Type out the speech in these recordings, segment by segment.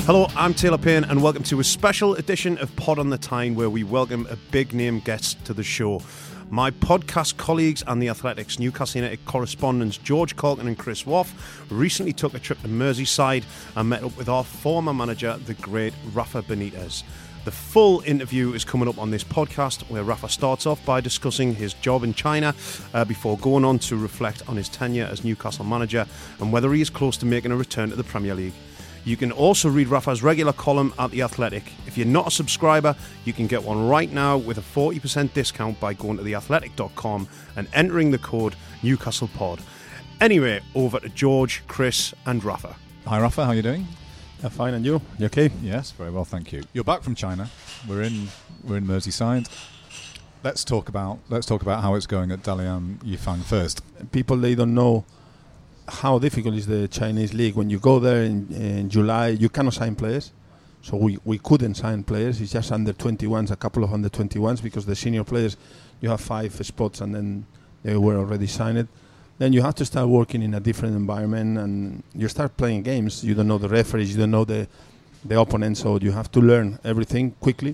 Hello, I'm Taylor Payne and welcome to a special edition of Pod on the Tyne where we welcome a big name guest to the show. My podcast colleagues and the Athletics Newcastle United correspondents George Caulkin and Chris Waugh recently took a trip to Merseyside and met up with our former manager, the great Rafa Benitez. The full interview is coming up on this podcast where Rafa starts off by discussing his job in China before going on to reflect on his tenure as Newcastle manager and whether he is close to making a return to the Premier League. You can also read Rafa's regular column at The Athletic. If you're not a subscriber, you can get one right now with a 40% discount by going to theathletic.com and entering the code NewcastlePod. Anyway, over to George, Chris and Rafa. Hi Rafa, how are you doing? Yeah, fine, and you? You okay? Yes, very well, thank you. You're back from China. We're in Merseyside. Let's talk about how it's going at Dalian Yifang first. People, they don't know how difficult is the Chinese league. When you go there in July, you cannot sign players. So we couldn't sign players. It's just under 21s, a couple of under 21s, because the senior players, you have 5 spots and then they were already signed. Then you have to start working in a different environment and you start playing games. You don't know the referees, you don't know the opponent, so you have to learn everything quickly.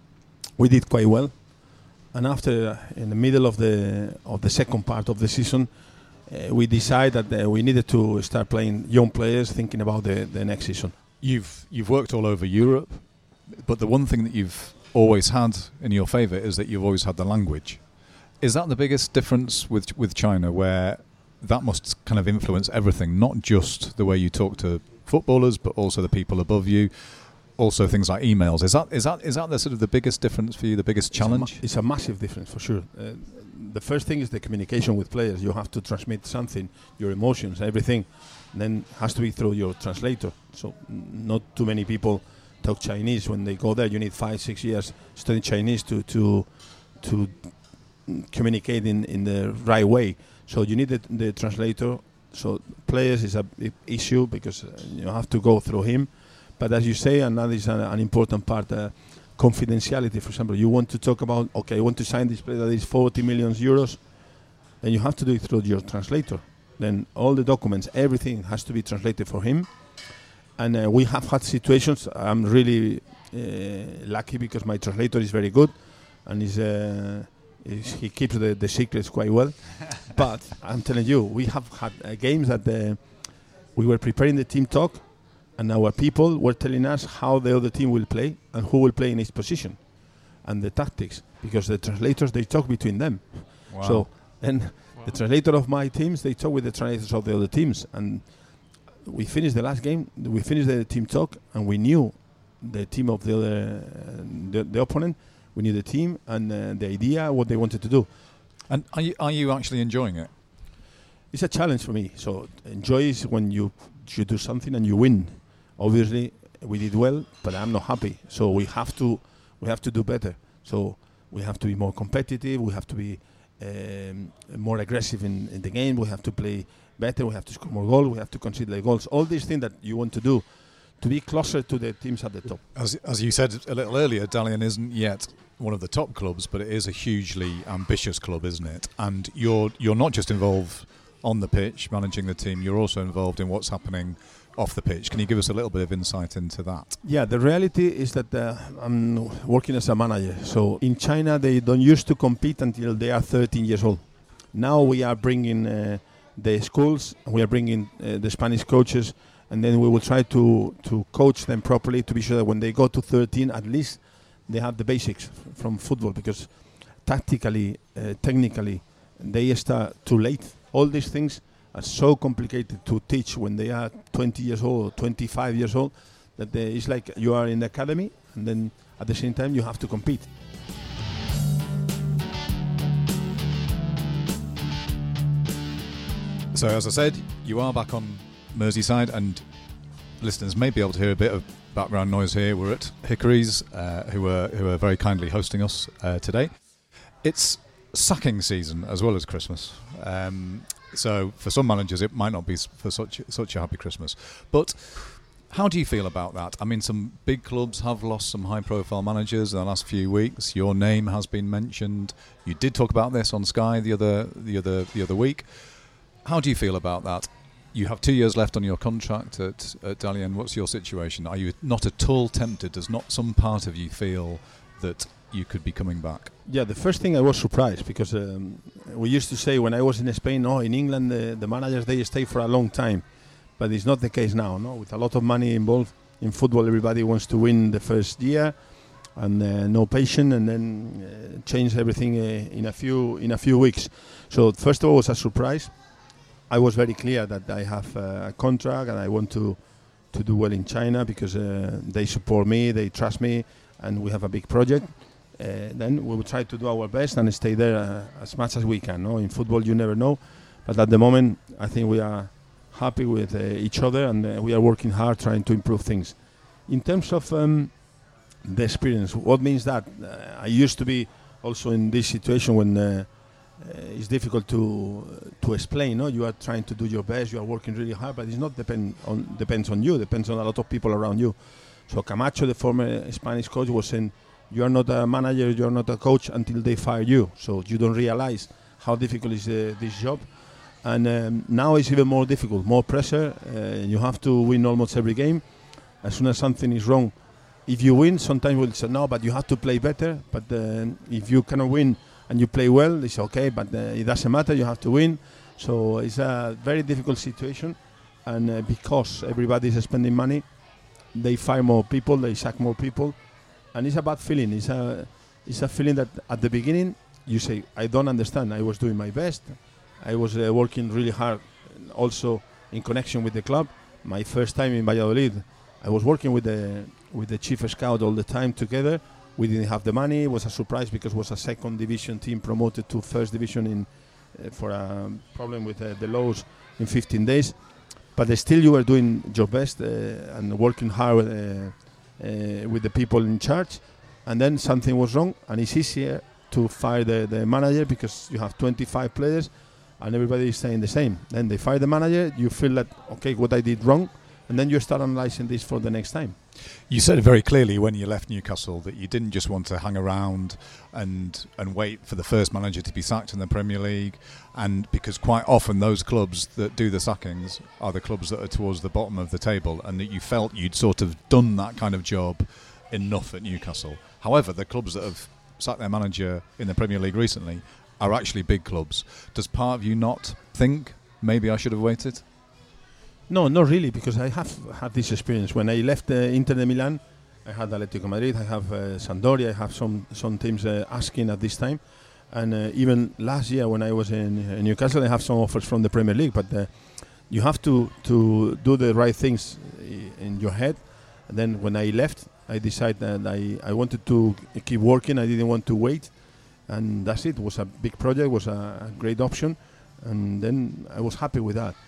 We did quite well. And after, in the middle of the second part of the season, we decided that we needed to start playing young players, thinking about the next season. You've worked all over Europe, but the one thing that you've always had in your favour is that you've always had the language. Is that the biggest difference with China, where that must kind of influence everything, not just the way you talk to footballers, but also the people above you, also things like emails? Is that the sort of the biggest difference for you, the biggest challenge? It's a massive difference for sure. The first thing is the communication with players. You have to transmit something, your emotions, everything. Then has to be through your translator. So not too many people talk Chinese when they go there. You need 5-6 years studying Chinese to communicate in the right way. So you need the translator. So players is a big issue because you have to go through him. But as you say, and that is an important part, confidentiality. For example, you want to talk about, okay, I want to sign this player that is 40 million euros, then you have to do it through your translator. Then all the documents, everything has to be translated for him. And we have had situations, I'm really lucky because my translator is very good and he keeps the secrets quite well. But I'm telling you, we have had games that we were preparing the team talk and our people were telling us how the other team will play and who will play in each position and the tactics, because the translators, they talk between them. Wow. So then the translator of my teams, they talk with the translators of the other teams. And we finished the last game, we finished the team talk and we knew the team of the other, the opponent, we knew the team and the idea, what they wanted to do. And are you actually enjoying it? It's a challenge for me. So enjoy is when you do something and you win. Obviously, we did well, but I'm not happy. So we have to do better. So we have to be more competitive. We have to be more aggressive in the game. We have to play better. We have to score more goals. We have to concede the goals. All these things that you want to do to be closer to the teams at the top. As you said a little earlier, Dalian isn't yet one of the top clubs, but it is a hugely ambitious club, isn't it? And you're not just involved on the pitch managing the team. You're also involved in what's happening off the pitch. Can you give us a little bit of insight into that? Yeah, the reality is that I'm working as a manager. So in China, they don't used to compete until they are 13 years old. Now we are bringing the schools, we are bringing the Spanish coaches, and then we will try to coach them properly to be sure that when they go to 13, at least they have the basics from football, because tactically, technically, they start too late. All these things are so complicated to teach when they are 20 years old or 25 years old that it's like you are in the academy and then at the same time you have to compete. So as I said, you are back on Merseyside and listeners may be able to hear a bit of background noise here. We're at Hickory's, who are very kindly hosting us today. It's sacking season as well as Christmas. So for some managers it might not be for such a happy Christmas. But how do you feel about that? I mean, some big clubs have lost some high-profile managers in the last few weeks. Your name has been mentioned. You did talk about this on Sky the other week. How do you feel about that? You have 2 years left on your contract at Dalian. What's your situation? Are you not at all tempted? Does not some part of you feel that you could be coming back? Yeah, the first thing I was surprised because we used to say when I was in Spain, in England the managers, they stay for a long time. But it's not the case now. No, with a lot of money involved in football, everybody wants to win the first year, and no patience, and then change everything in a few weeks. So first of all, it was a surprise. I was very clear that I have a contract and I want to do well in China because they support me, they trust me, and we have a big project. Then we will try to do our best and stay there as much as we can. No? In football, you never know, but at the moment, I think we are happy with each other, and we are working hard trying to improve things. In terms of the experience, what means that? I used to be also in this situation when it's difficult to explain. No? You are trying to do your best, you are working really hard, but it's not depends on you, depends on a lot of people around you. So Camacho, the former Spanish coach, was saying, you are not a manager, you are not a coach until they fire you. So you don't realize how difficult is this job. And now it's even more difficult, more pressure. You have to win almost every game. As soon as something is wrong, if you win, sometimes we'll say, no, but you have to play better. But if you cannot win and you play well, it's okay, but it doesn't matter, you have to win. So it's a very difficult situation. And because everybody is spending money, they fire more people, they sack more people. And it's a bad feeling. It's a feeling that at the beginning, you say, I don't understand. I was doing my best. I was working really hard, also in connection with the club. My first time in Valladolid, I was working with the chief scout all the time together. We didn't have the money. It was a surprise because it was a second division team promoted to first division for a problem with the laws in 15 days. But still, you were doing your best and working hard with the people in charge. And then something was wrong, and it's easier to fire the manager because you have 25 players. And everybody is saying the same. Then they fire the manager, you feel that, okay, what I did wrong, and then you start analysing this for the next time. You said very clearly when you left Newcastle that you didn't just want to hang around and wait for the first manager to be sacked in the Premier League, and because quite often those clubs that do the sackings are the clubs that are towards the bottom of the table, and that you felt you'd sort of done that kind of job enough at Newcastle. However, the clubs that have sacked their manager in the Premier League recently are actually big clubs. Does part of you not think maybe I should have waited? No, not really, because I have had this experience. When I left Inter de Milan, I had Atletico Madrid, I have Sampdoria, I have some teams asking at this time. And even last year when I was in Newcastle, I have some offers from the Premier League. But you have to do the right things in your head. And then when I left, I decided that I wanted to keep working. I didn't want to wait. And that's it. It was a big project, was a great option, and then I was happy with that.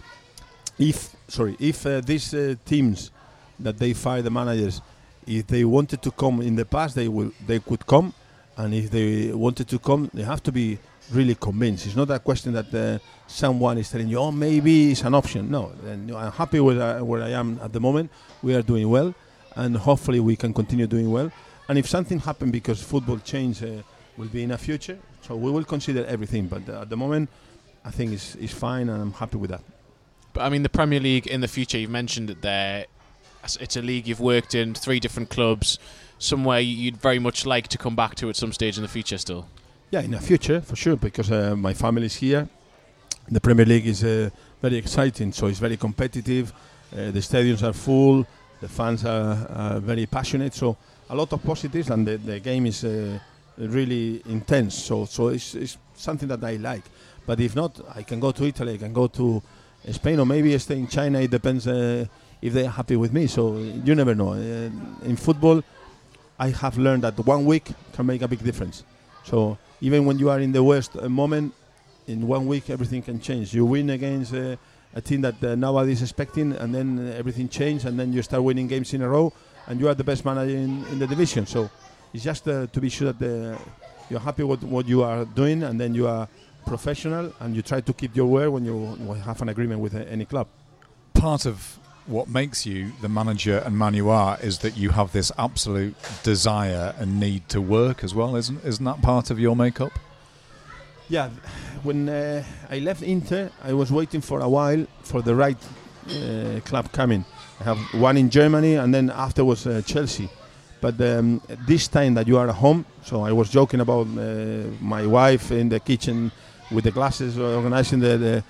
If these teams that they fire the managers, if they wanted to come in the past, they could come, and if they wanted to come, they have to be really convinced. It's not a question that someone is telling you, maybe it's an option. No, I'm happy with where I am at the moment. We are doing well, and hopefully we can continue doing well. And if something happened because football change will be in the future, so we will consider everything. But at the moment, I think it's fine, and I'm happy with that. But I mean, the Premier League in the future, you've mentioned it there. It's a league you've worked in, 3 different clubs, somewhere you'd very much like to come back to at some stage in the future still. Yeah, in the future, for sure, because my family is here. The Premier League is very exciting, so it's very competitive. The stadiums are full, the fans are very passionate, so a lot of positives, and the game is really intense. So it's something that I like. But if not, I can go to Italy, I can go to Spain, or maybe stay in China. It depends if they're happy with me. So you never know. In football, I have learned that 1 week can make a big difference. So even when you are in the worst moment, in 1 week everything can change. You win against a team that nobody is expecting, and then everything changes, and then you start winning games in a row, and you are the best manager in the division. So it's just to be sure that you're happy with what you are doing, and then you are professional, and you try to keep your word when you have an agreement with any club. Part of what makes you the manager and man you are is that you have this absolute desire and need to work as well, isn't that part of your makeup? Yeah, when I left Inter, I was waiting for a while for the right club coming. I have one in Germany, and then afterwards Chelsea. But this time that you are at home, so I was joking about my wife in the kitchen with the glasses, organizing the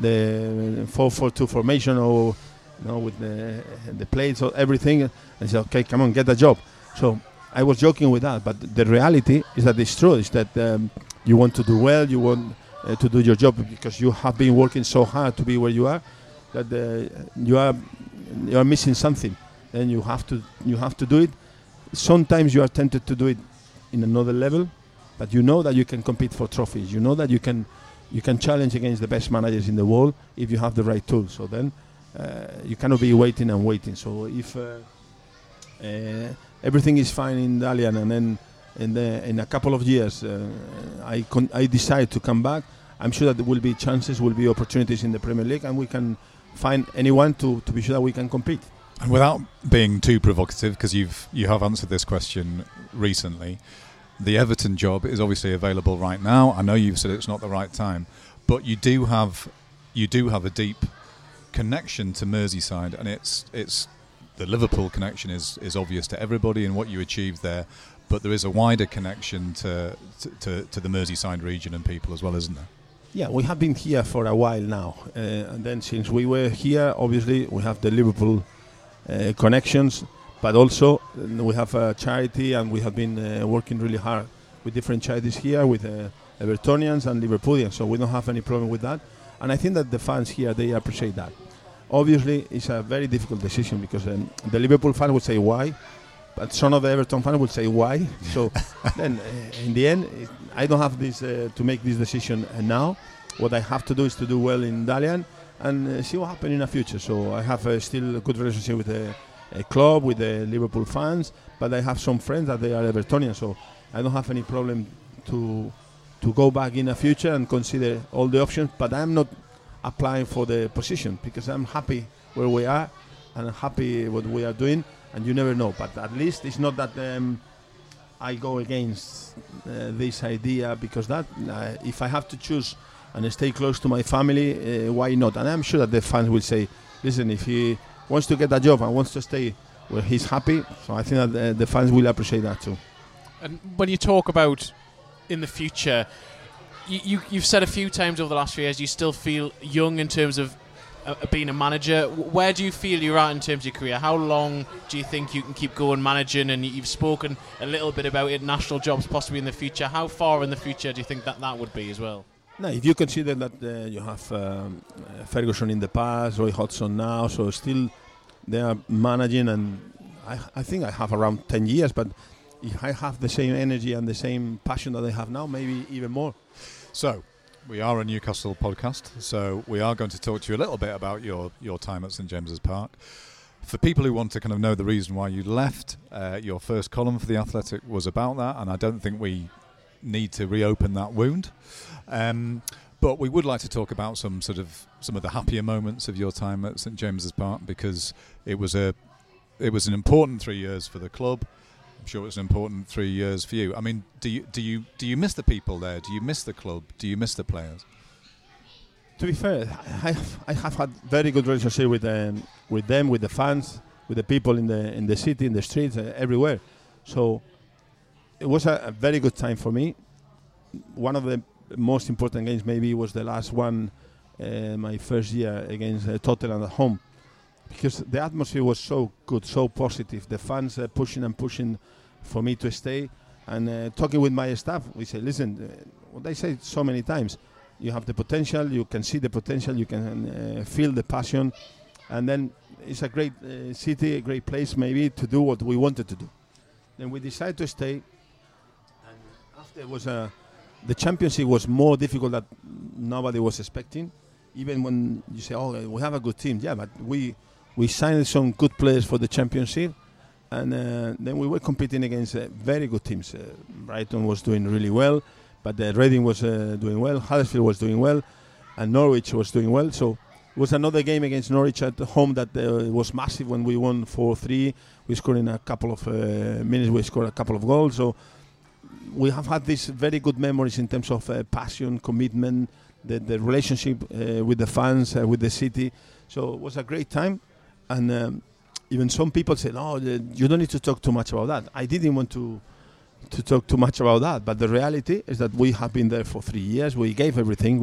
4-4-2 formation, or with the plates or everything, and said, "Okay, come on, get a job." So I was joking with that, but the reality is that it's true. Is that you want to do well, you want to do your job because you have been working so hard to be where you are, that you are missing something, and you have to do it. Sometimes you are tempted to do it in another level, but you know that you can compete for trophies. You know that you can challenge against the best managers in the world if you have the right tools. So then you cannot be waiting and waiting. So if everything is fine in Dalian, and then in a couple of years I decide to come back, I'm sure that there will be chances, will be opportunities in the Premier League, and we can find anyone to be sure that we can compete. And without being too provocative, because you have answered this question recently, the Everton job is obviously available right now. I know you've said it's not the right time, but you do have a deep connection to Merseyside, and it's the Liverpool connection is obvious to everybody in what you achieved there, but there is a wider connection to the Merseyside region and people as well, isn't there? Yeah, we have been here for a while now, and then since we were here, obviously we have the Liverpool connections, but also we have a charity, and we have been working really hard with different charities here, with Evertonians and Liverpoolians, so we don't have any problem with that. And I think that the fans here, they appreciate that. Obviously, it's a very difficult decision, because the Liverpool fan would say why, but some of the Everton fans would say why. So then, in the end, I don't have this to make this decision now. What I have to do is to do well in Dalian and see what happens in the future. So I have still a good relationship with the club, with the Liverpool fans, but I have some friends that they are Evertonians, so I don't have any problem to go back in the future and consider all the options. But I'm not applying for the position, because I'm happy where we are and I'm happy what we are doing, and you never know. But at least it's not that I go against this idea, because that if I have to choose and stay close to my family, why not? And I'm sure that the fans will say, listen, if he wants to get a job and wants to stay where he's happy, so I think that the fans will appreciate that too. And when you talk about in the future, you've said a few times over the last few years you still feel young in terms of being a manager. Where do you feel you're at in terms of your career? How long do you think you can keep going managing? And you've spoken a little bit about international jobs possibly in the future. How far in the future do you think that would be as well? No, if you consider that you have Ferguson in the past, Roy Hodgson now, so still they are managing, and I think I have around 10 years, but if I have the same energy and the same passion that I have now, maybe even more. So, we are a Newcastle podcast, so we are going to talk to you a little bit about your time at St James's Park. For people who want to kind of know the reason why you left, your first column for The Athletic was about that, and I don't think we need to reopen that wound. But we would like to talk about some of the happier moments of your time at St James's Park, because it was an important 3 years for the club. I'm sure it was an important 3 years for you. I mean, do you miss the people there? Do you miss the club? Do you miss the players? To be fair, I have had very good relationship with them, with the fans, with the people in the city, in the streets, everywhere. So it was a very good time for me. One of the most important games maybe was the last one, my first year against Tottenham at home, because the atmosphere was so good, so positive. The fans pushing for me to stay. And talking with my staff, we say, listen, what I say so many times, you have the potential, you can see the potential, you can feel the passion, and then it's a great city, a great place maybe to do what we wanted to do. Then we decided to stay, and after it was the championship was more difficult than nobody was expecting. Even when you say, oh, we have a good team, yeah, but we signed some good players for the championship, and then we were competing against very good teams. Brighton was doing really well, but Reading was doing well, Huddersfield was doing well, and Norwich was doing well. So it was another game against Norwich at home that was massive when we won 4-3. We scored in a couple of minutes, we scored a couple of goals. So we have had these very good memories in terms of passion, commitment, the relationship with the fans, with the city. So it was a great time. And even some people said, "Oh, you don't need to talk too much about that." I didn't want to talk too much about that, but the reality is that we have been there for 3 years. We gave everything.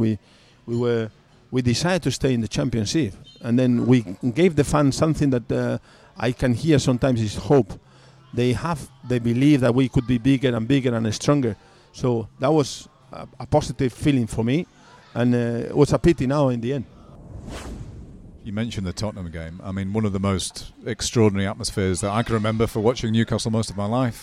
We decided to stay in the championship, and then we gave the fans something that I can hear sometimes is hope. They believe that we could be bigger and bigger and stronger. So that was a positive feeling for me, and it was a pity now in the end. You mentioned the Tottenham game. I mean, one of the most extraordinary atmospheres that I can remember for watching Newcastle most of my life.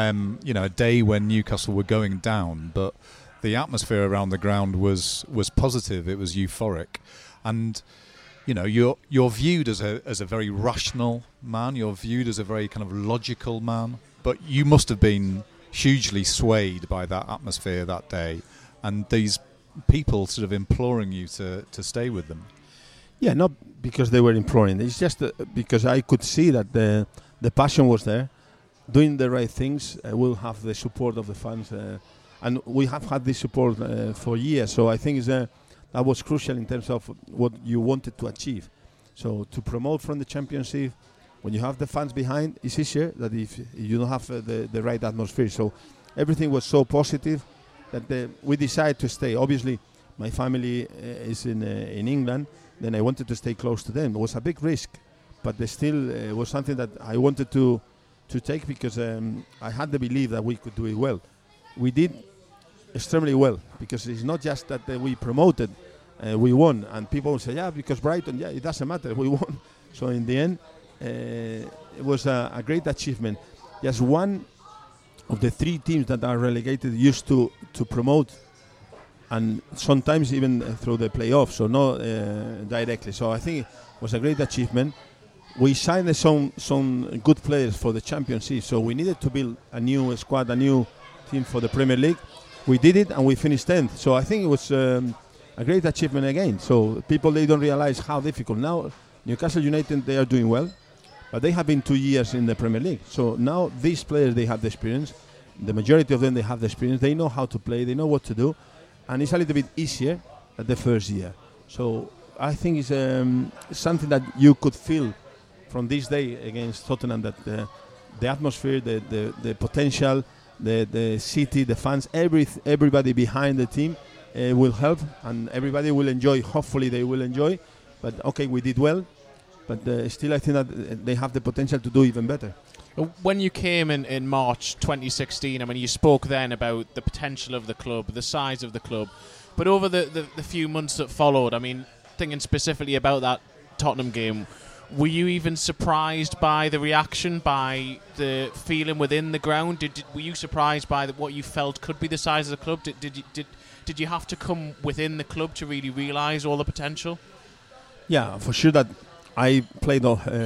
A day when Newcastle were going down, but the atmosphere around the ground was positive. It was euphoric, and you're viewed as a very rational man. You're viewed as a very kind of logical man. But you must have been hugely swayed by that atmosphere that day, and these people sort of imploring you to stay with them. Yeah, not because they were imploring. It's just because I could see that the passion was there. Doing the right things, we'll have the support of the fans, and we have had this support for years. So I think that was crucial in terms of what you wanted to achieve. So to promote from the championship, when you have the fans behind, it's easier than if you don't have the right atmosphere. So everything was so positive that we decided to stay. Obviously, my family is in England. Then I wanted to stay close to them. It was a big risk, but still was something that I wanted to take because I had the belief that we could do it well. We did extremely well because it's not just that we promoted, we won. And people will say, yeah, because Brighton, it doesn't matter, we won. So in the end, it was a great achievement. Just one of the 3 teams that are relegated used to promote, and sometimes even through the playoffs, so not directly. So I think it was a great achievement. We signed some good players for the championship, so we needed to build a new squad, a new team for the Premier League. We did it, and we finished 10th. So I think it was a great achievement again. So people, they don't realize how difficult. Now, Newcastle United, they are doing well, but they have been 2 years in the Premier League. So now these players, they have the experience. The majority of them, they have the experience. They know how to play. They know what to do. And it's a little bit easier than the first year. So I think it's something that you could feel from this day against Tottenham, that the atmosphere, the potential, the city, the fans, everybody behind the team will help, and everybody will enjoy. Hopefully they will enjoy. But okay, we did well, but still I think that they have the potential to do even better. When you came in March 2016, I mean, you spoke then about the potential of the club, the size of the club. But over the few months that followed, I mean, thinking specifically about that Tottenham game, were you even surprised by the reaction, by the feeling within the ground? Were you surprised by what you felt could be the size of the club? Did you have to come within the club to really realise all the potential? Yeah, for sure that I played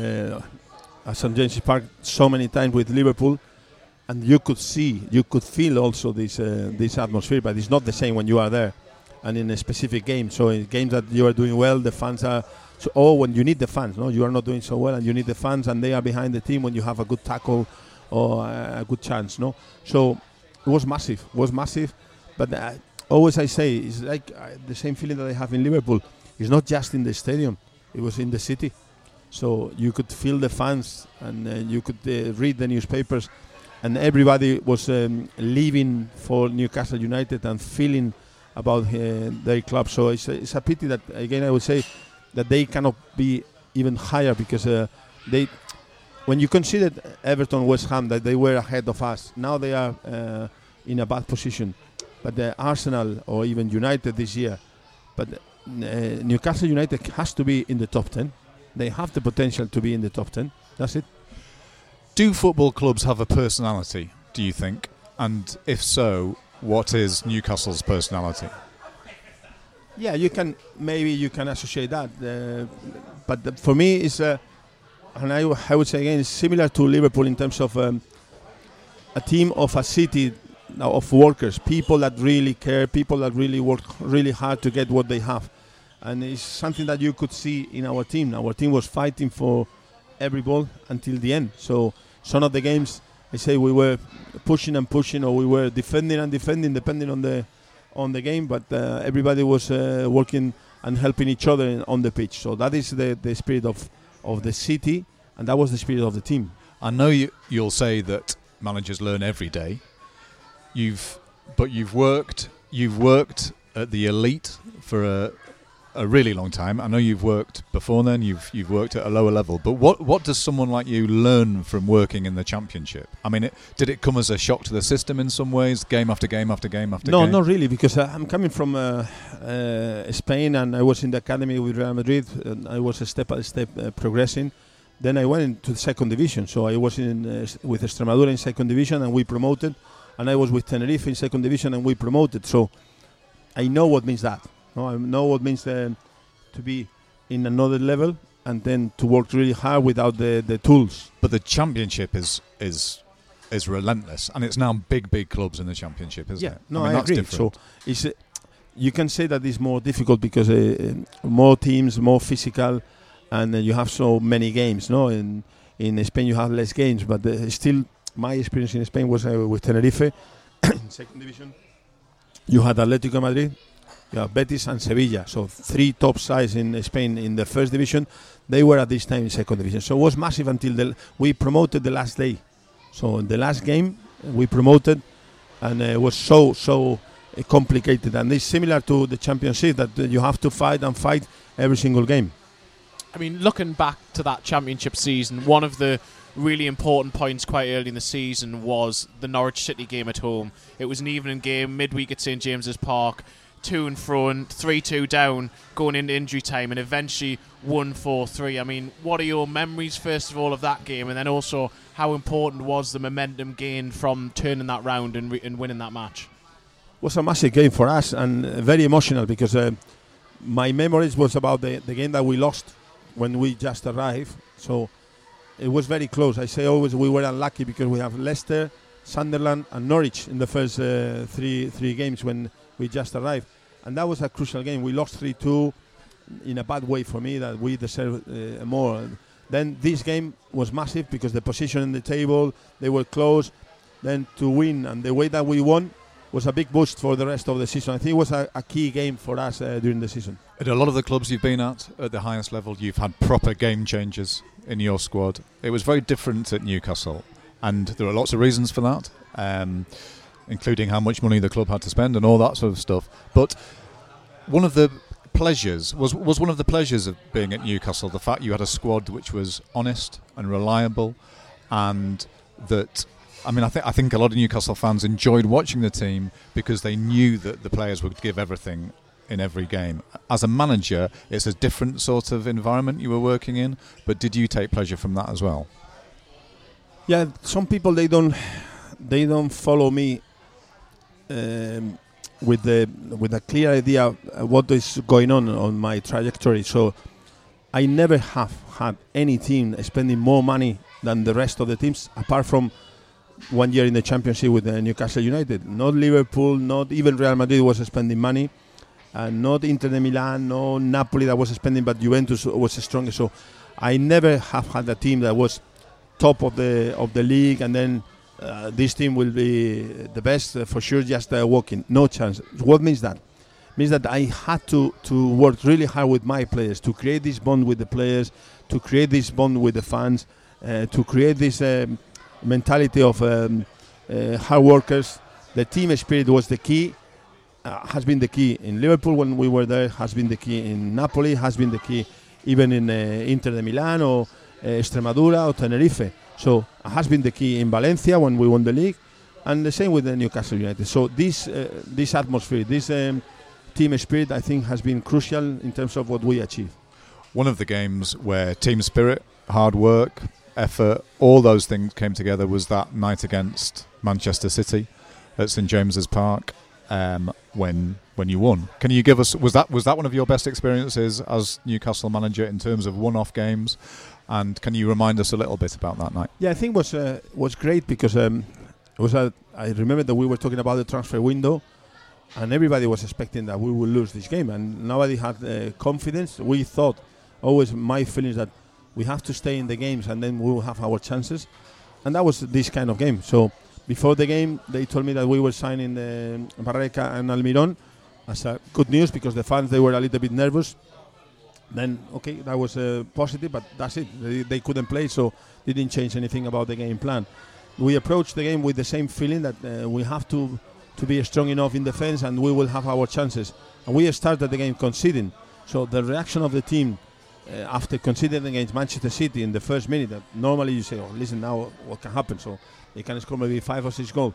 at St James's Park so many times with Liverpool, and you could feel also this atmosphere, but it's not the same when you are there and in a specific game. So in games that you are doing well, the fans are. When you need the fans, no, you are not doing so well, and you need the fans, and they are behind the team when you have a good tackle or a good chance, no. So it was massive. But always I say it's like the same feeling that I have in Liverpool. It's not just in the stadium; it was in the city. So you could feel the fans, and you could read the newspapers, and everybody was living for Newcastle United and feeling about their club. So it's a pity that, again, I would say that they cannot be even higher, because when you consider Everton, West Ham, that they were ahead of us, now they are in a bad position. But Arsenal or even United this year, but Newcastle United has to be in the top 10. They have the potential to be in the top 10. That's it. Do football clubs have a personality, do you think? And if so, what is Newcastle's personality? Yeah, you can associate that. But for me, it's and I would say again, it's similar to Liverpool in terms of a team of a city of workers, people that really care, people that really work really hard to get what they have. And it's something that you could see in our team. Our team was fighting for every ball until the end. So some of the games I say we were pushing and pushing, or we were defending and defending, depending on the game. But everybody was working and helping each other on the pitch. So that is the spirit of the city, and that was the spirit of the team. I know you'll say that managers learn every day. You've worked at the elite for a really long time. I know you've worked before then. You've worked at a lower level. But what does someone like you learn from working in the Championship? I mean, did it come as a shock to the system in some ways, game after game after game after game? No, not really, because I'm coming from Spain, and I was in the academy with Real Madrid. And I was step by step progressing. Then I went into the second division. So I was with Extremadura in second division, and we promoted. And I was with Tenerife in second division, and we promoted. So I know what means that. No, I know what means to be in another level, and then to work really hard without the tools. But the Championship is relentless, and it's now big clubs in the Championship, isn't it? No, I mean, I that's agree. different. So it's you can say that it's more difficult because more teams, more physical, and you have so many games. No, in Spain you have less games, but still, my experience in Spain was with Tenerife in second division. You had Atlético Madrid. Yeah, Betis and Sevilla, so 3 top sides in Spain in the first division. They were at this time in second division, so it was massive until we promoted the last day. So in the last game we promoted, and it was so complicated. And it's similar to the Championship, that you have to fight every single game. I mean, looking back to that Championship season, one of the really important points quite early in the season was the Norwich City game at home. It was an evening game, midweek at St James's Park. 2 in front, 3-2 down, going into injury time, and eventually 1-4-3. I mean, what are your memories, first of all, of that game, and then also how important was the momentum gained from turning that round and winning that match? It was a massive game for us, and very emotional, because my memories was about the game that we lost when we just arrived. So it was very close. I say always we were unlucky because we have Leicester, Sunderland and Norwich in the first three games when we just arrived. And that was a crucial game. We lost 3-2 in a bad way for me, that we deserved more. Then this game was massive because the position in the table, they were close. Then to win, and the way that we won, was a big boost for the rest of the season. I think it was a key game for us during the season. At a lot of the clubs you've been at the highest level, you've had proper game changers in your squad. It was very different at Newcastle, and there are lots of reasons for that. Including how much money the club had to spend and all that sort of stuff. But one of the pleasures was one of the pleasures of being at Newcastle the fact you had a squad which was honest and reliable, and that, I mean, I think a lot of Newcastle fans enjoyed watching the team because they knew that the players would give everything in every game. As a manager, it's a different sort of environment you were working in, but did you take pleasure from that as well? Yeah, some people they don't follow me with a clear idea of what is going on my trajectory. So I never have had any team spending more money than the rest of the teams, apart from 1 year in the Championship with Newcastle United. Not Liverpool, not even Real Madrid was spending money, and not Inter de Milan, no Napoli that was spending, but Juventus was stronger. So I never have had a team that was top of the league, and then this team will be the best for sure, just walking. No chance. What means that? Means that I had to work really hard with my players to create this bond with the players, to create this bond with the fans, to create this mentality of hard workers. The team spirit was the key, has been the key in Liverpool when we were there, has been the key in Napoli, has been the key even in Inter de Milan or Extremadura or Tenerife. So it has been the key in Valencia when we won the league, and the same with the Newcastle United. So this atmosphere, this team spirit, I think has been crucial in terms of what we achieved. One of the games where team spirit, hard work, effort, all those things came together was that night against Manchester City at St James's Park when you won. Can you give us, was that one of your best experiences as Newcastle manager in terms of one-off games? And can you remind us a little bit about that night? Yeah, I think was great because I remember that we were talking about the transfer window, and everybody was expecting that we would lose this game, and nobody had confidence. We thought, always my feeling is that we have to stay in the games, and then we will have our chances. and that was this kind of game. So before the game, they told me that we were signing Barreca and Almiron as good news, because the fans, they were a little bit nervous. Then okay, that was positive, but that's it. They couldn't play, so they didn't change anything about the game plan. We approached the game with the same feeling that we have to be strong enough in defense, and we will have our chances. And we started the game conceding. So the reaction of the team after conceding against Manchester City in the first minute, that normally you say, oh, listen, now what can happen? So they can score maybe 5 or 6 goals.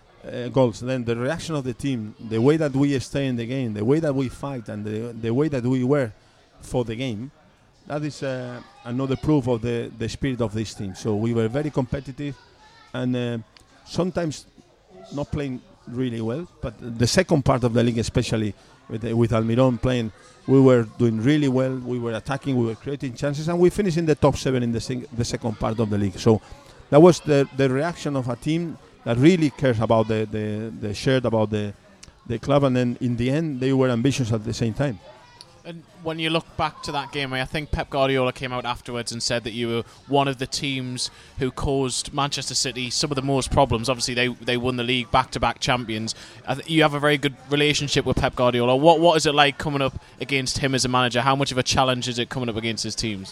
Then the reaction of the team, the way that we stay in the game, the way that we fight, and the way that we were for the game, that is another proof of the spirit of this team. So we were very competitive, and sometimes not playing really well, but the second part of the league, especially with Almiron playing, we were doing really well. We were attacking, we were creating chances, and we finished in the top 7 in the second part of the league. So that was the reaction of a team that really cares about the shirt, about the club, and then in the end they were ambitious at the same time. And when you look back to that game, I think Pep Guardiola came out afterwards and said that you were one of the teams who caused Manchester City some of the most problems. Obviously, they won the league, back-to-back champions. You have a very good relationship with Pep Guardiola. What is it like coming up against him as a manager? How much of a challenge is it coming up against his teams?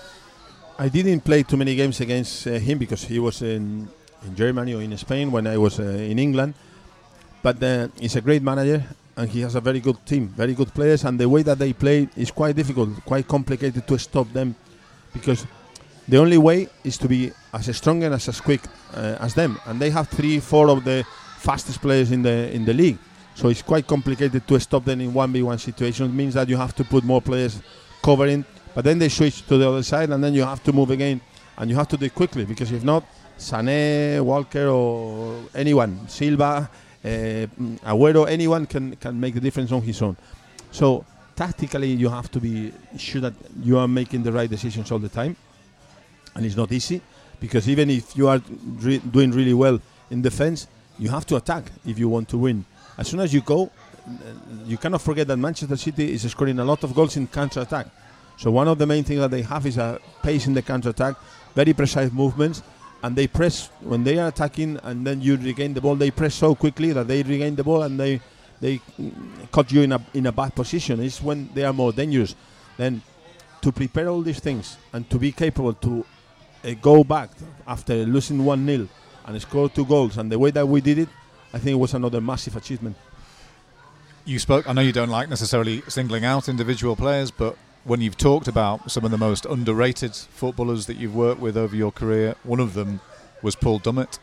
I didn't play too many games against him because he was in Germany or in Spain when I was in England. But he's a great manager, and he has a very good team, very good players, and the way that they play is quite difficult, quite complicated to stop them, because the only way is to be as strong and as quick as them, and they have 3-4 of the fastest players in the league, so it's quite complicated to stop them in 1v1 situation. It means that you have to put more players covering, but then they switch to the other side, and then you have to move again, and you have to do it quickly, because if not, Sané, Walker, or anyone, Silva, Agüero, anyone can make the difference on his own. So tactically you have to be sure that you are making the right decisions all the time, and it's not easy, because even if you are doing really well in defense, you have to attack if you want to win. As soon as you go, you cannot forget that Manchester City is scoring a lot of goals in counter-attack. So one of the main things that they have is a pace in the counter-attack, very precise movements, and they press when they are attacking, and then you regain the ball. They press so quickly that they regain the ball, and they caught you in a bad position. It's when they are more dangerous. Then to prepare all these things and to be capable to go back after losing 1-0 and score 2 goals, and the way that we did it, I think it was another massive achievement. You spoke, I know you don't like necessarily singling out individual players, but when you've talked about some of the most underrated footballers that you've worked with over your career, one of them was Paul Dummett.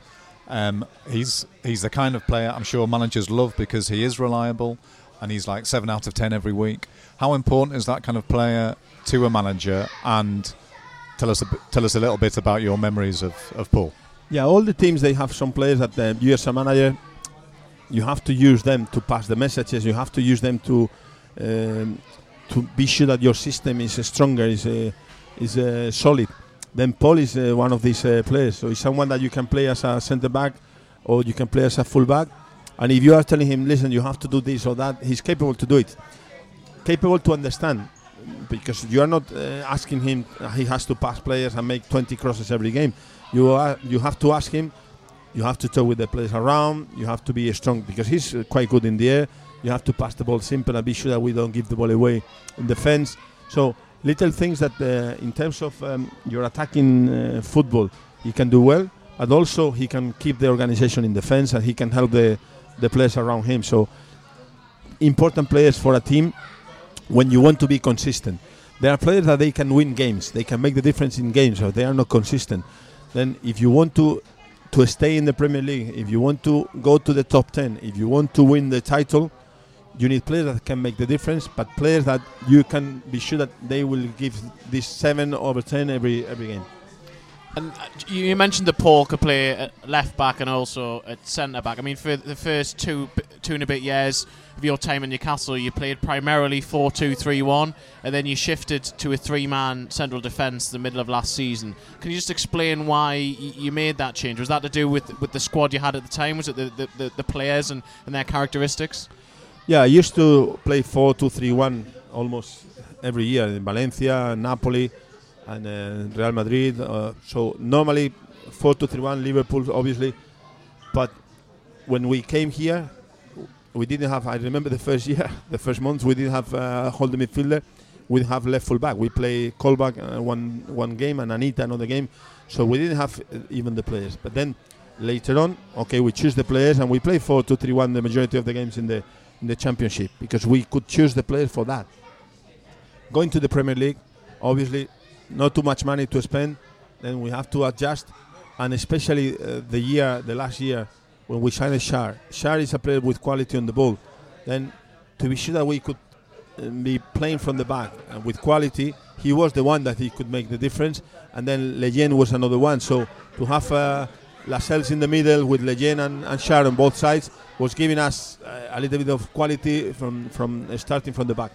He's the kind of player I'm sure managers love, because he is reliable and he's like 7 out of 10 every week. How important is that kind of player to a manager? And tell us a little bit about your memories of Paul. Yeah, all the teams, they have some players that you as a manager, you have to use them to pass the messages. You have to use them to be sure that your system is stronger, is solid. Then Paul is one of these players. So he's someone that you can play as a centre back, or you can play as a full back. And if you are telling him, listen, you have to do this or that, he's capable to do it. Capable to understand, because you are not asking him he has to pass players and make 20 crosses every game. You have to ask him. You have to talk with the players around. You have to be strong, because he's quite good in the air. You have to pass the ball simple and be sure that we don't give the ball away in defense. So little things that in terms of your attacking football, he can do well, but also he can keep the organization in defense, and he can help the players around him. So important players for a team when you want to be consistent. There are players that they can win games. They can make the difference in games, or they are not consistent. Then if you want to stay in the Premier League, if you want to go to the top 10, if you want to win the title, you need players that can make the difference, but players that you can be sure that they will give this 7 over 10 every game. And you mentioned that Paul could play at left back and also at centre back. I mean, for the first two and a bit years of your time in Newcastle, you played primarily 4-2-3-1, and then you shifted to a 3-man central defence the middle of last season. Can you just explain why you made that change? Was that to do with the squad you had at the time? Was it the players and their characteristics? Yeah, I used to play 4-2-3-1 almost every year in Valencia, Napoli, and Real Madrid. So normally 4-2-3-1, Liverpool, obviously. But when we came here, we didn't have. I remember the first year, the first months, we didn't have holding midfielder. We didn't have left full back. We play Kolbach one game and Anita another game, so we didn't have even the players. But then later on, okay, we choose the players and we play 4-2-3-1 the majority of the games in the Championship because we could choose the players for that. Going to the Premier League, obviously, not too much money to spend. Then we have to adjust, and especially the last year when we signed Shar. Shar is a player with quality on the ball. Then to be sure that we could be playing from the back and with quality, he was the one that he could make the difference. And then Leyen was another one. So to have Lascelles in the middle with Leyen and Shar on both sides was giving us a little bit of quality from starting from the back.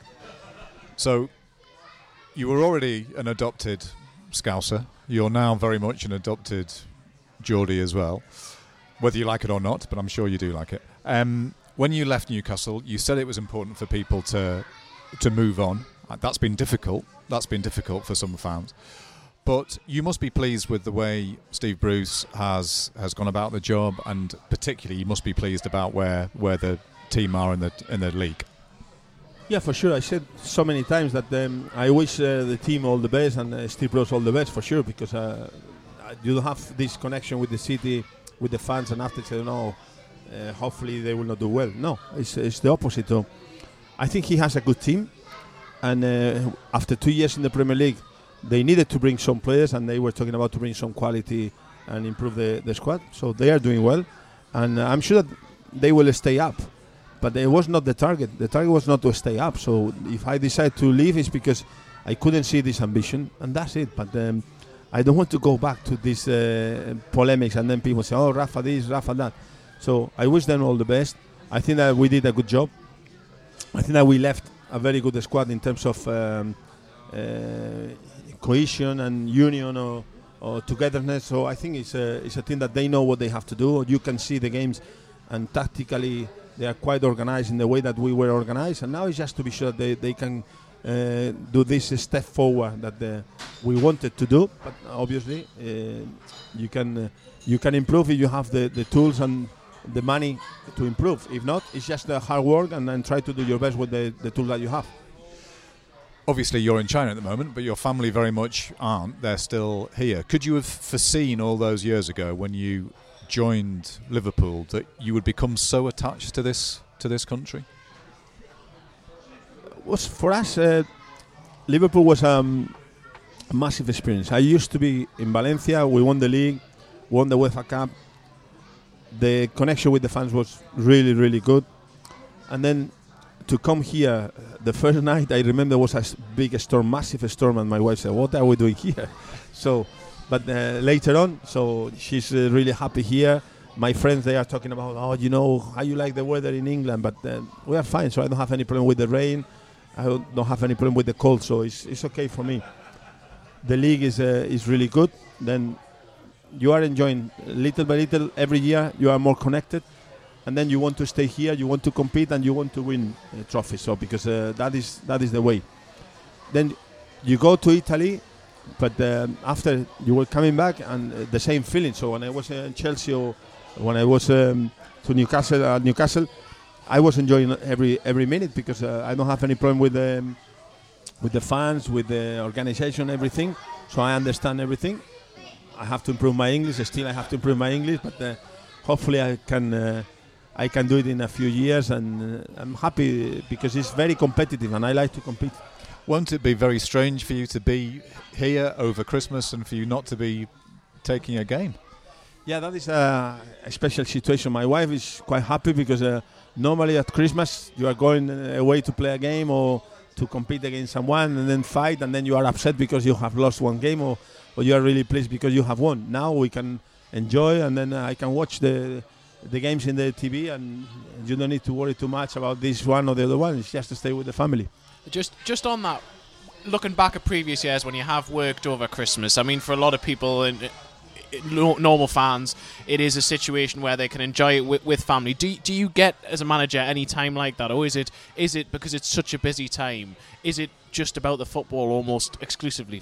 So you were already an adopted Scouser. You're now very much an adopted Geordie as well, whether you like it or not, but I'm sure you do like it. When you left Newcastle, you said it was important for people to move on. That's been difficult. That's been difficult for some fans. But you must be pleased with the way Steve Bruce has gone about the job, and particularly you must be pleased about where the team are in the league. Yeah, for sure. I said so many times that I wish the team all the best and Steve Bruce all the best, for sure, because you don't have this connection with the city, with the fans, and after say, no, hopefully they will not do well. No, it's the opposite. So I think he has a good team, and after 2 years in the Premier League, they needed to bring some players, and they were talking about to bring some quality and improve the squad. So they are doing well, and I'm sure that they will stay up. But it was not the target. The target was not to stay up. So if I decide to leave, it's because I couldn't see this ambition, and that's it. But I don't want to go back to these polemics, and then people say, "Oh, Rafa this, Rafa that." So I wish them all the best. I think that we did a good job. I think that we left a very good squad in terms of cohesion and union or togetherness. So I think it's a team that they know what they have to do. You can see the games, and tactically they are quite organized in the way that we were organized. And now it's just to be sure they can do this step forward that we wanted to do. But obviously you can improve if you have the tools and the money to improve. If not, it's just the hard work and then try to do your best with the tool that you have. Obviously you're in China at the moment, but your family very much aren't. They're still here. Could you have foreseen all those years ago when you joined Liverpool that you would become so attached to this country? Was for us, Liverpool was a massive experience. I used to be in Valencia. We won the league, won the UEFA Cup. The connection with the fans was really, really good. And then to come here, the first night, I remember there was a big storm, massive storm, and my wife said, "What are we doing here?" So, but later on, so she's really happy here. My friends, they are talking about, "Oh, you know, how you like the weather in England," but we are fine. So I don't have any problem with the rain. I don't have any problem with the cold, so it's okay for me. The league is really good. Then you are enjoying little by little every year. You are more connected, and then you want to stay here. You want to compete, and you want to win trophies. So because that is the way. Then you go to Italy, but after you were coming back, and the same feeling. So when I was in Chelsea or when I was to Newcastle. I was enjoying every minute because I don't have any problem with the fans, with the organization, everything. So I understand everything. I have to improve my English. Still, I have to improve my English, but hopefully I can do it in a few years. And I'm happy because it's very competitive, and I like to compete. Won't it be very strange for you to be here over Christmas and for you not to be taking a game? Yeah, that is a special situation. My wife is quite happy because normally at Christmas you are going away to play a game or to compete against someone and then fight, and then you are upset because you have lost one game, or you are really pleased because you have won. Now we can enjoy, and then I can watch the games in the TV, and you don't need to worry too much about this one or the other one. It's just to stay with the family. Just on that, looking back at previous years when you have worked over Christmas, I mean, for a lot of people normal fans, it is a situation where they can enjoy it with family. Do you get, as a manager, any time like that, or is it because it's such a busy time? Is it just about the football almost exclusively for you?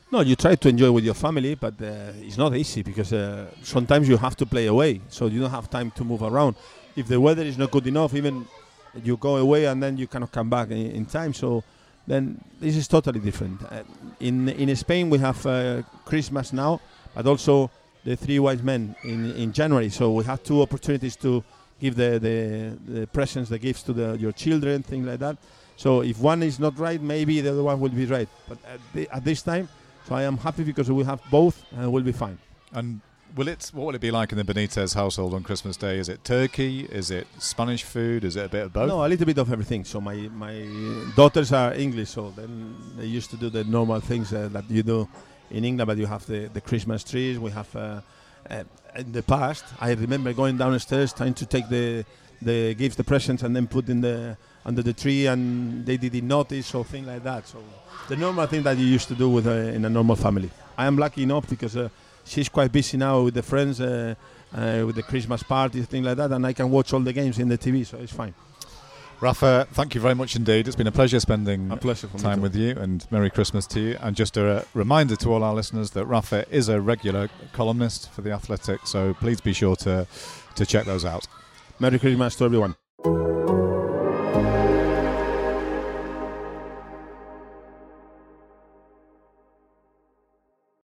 No, you try to enjoy with your family, but it's not easy because sometimes you have to play away, so you don't have time to move around. If the weather is not good enough, even you go away and then you cannot come back in time. So then this is totally different. In Spain we have Christmas now, but also the Three Wise Men in January. So we have two opportunities to give the presents, the gifts to your children, things like that. So if one is not right, maybe the other one will be right. But at this time, so I am happy because we have both and we'll be fine. And what will it be like in the Benitez household on Christmas Day? Is it turkey? Is it Spanish food? Is it a bit of both? No, a little bit of everything. So my daughters are English, so then they used to do the normal things that you do in England, but you have the Christmas trees. We have in the past, I remember going downstairs trying to take the gifts, the presents, and then put under the tree, and they didn't notice or things like that. So the normal thing that you used to do with in a normal family. I am lucky enough because she's quite busy now with the friends, with the Christmas parties, things like that, and I can watch all the games in the TV, so it's fine. Rafa, thank you very much indeed. It's been a pleasure spending time with you, and Merry Christmas to you. And just a reminder to all our listeners that Rafa is a regular columnist for The Athletic, so please be sure to check those out. Merry Christmas to everyone.